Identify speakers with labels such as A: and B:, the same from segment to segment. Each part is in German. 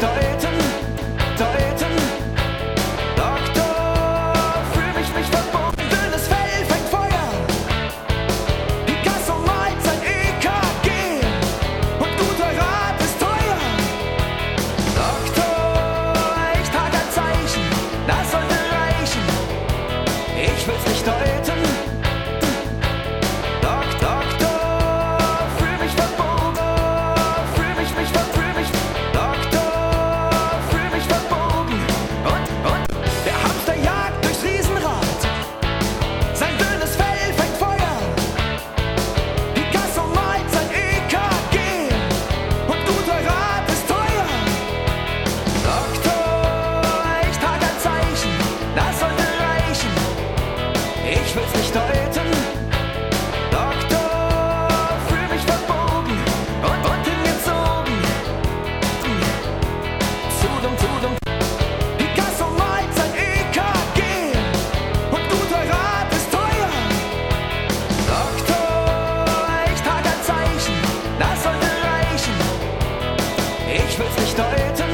A: deuten, deuten. Doktor, fühl mich verbunden. Dünnes Fell fängt Feuer. Picasso malt sein EKG. Und guter Rat ist teuer. Doktor, ich trag ein Zeichen. Das sollte reichen. Ich will's nicht deuten. Doktor, fühl mich verbogen. Fühl mich Doktor, fühl mich verbogen. Und der Hamster jagt durchs Riesenrad. Sein dünnes Fell fängt Feuer. Picasso malt sein EKG. Und guter Rat ist teuer. Doktor, ich trag ein Zeichen. Das sollte reichen. Ich will's nicht deuten. Doktor, fühl mich verbogen und hingezogen. Zu dumm. Picasso malt sein EKG. Und guter Rat ist teuer. Doktor, ich trag ein Zeichen. Das sollte reichen. Ich will's nicht deuten.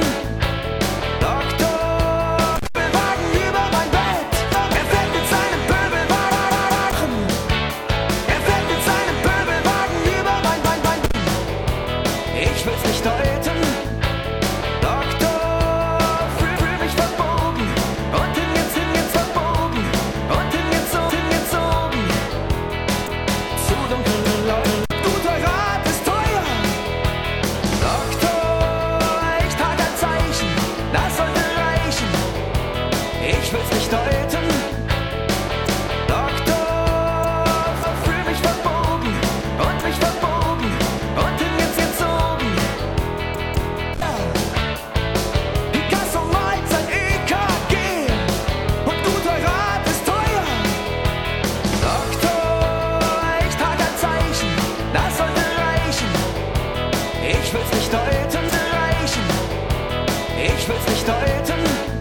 A: Doktor, Wagen über mein Bett. Er fährt mit seinem Pöbelwagen. Er fährt mit seinem Pöbelwagen über mein Bein. Ich will's nicht deuten. Doktor, fühl mich verbogen. Und hingezogen. Und hingezogen. Zu dunkel. Guter Rat ist teuer. Doktor, ich trag ein Zeichen. Das sollte reichen. Ich will's nicht deuten. Doktor, fühl mich verbogen. Und mich verbogen. Und hingezogen. Picasso malt sein EKG. Und guter Rat ist teuer. Doktor, ich trag ein Zeichen. Das sollte reichen. Ich will's nicht deuten. Ich will's nicht deuten.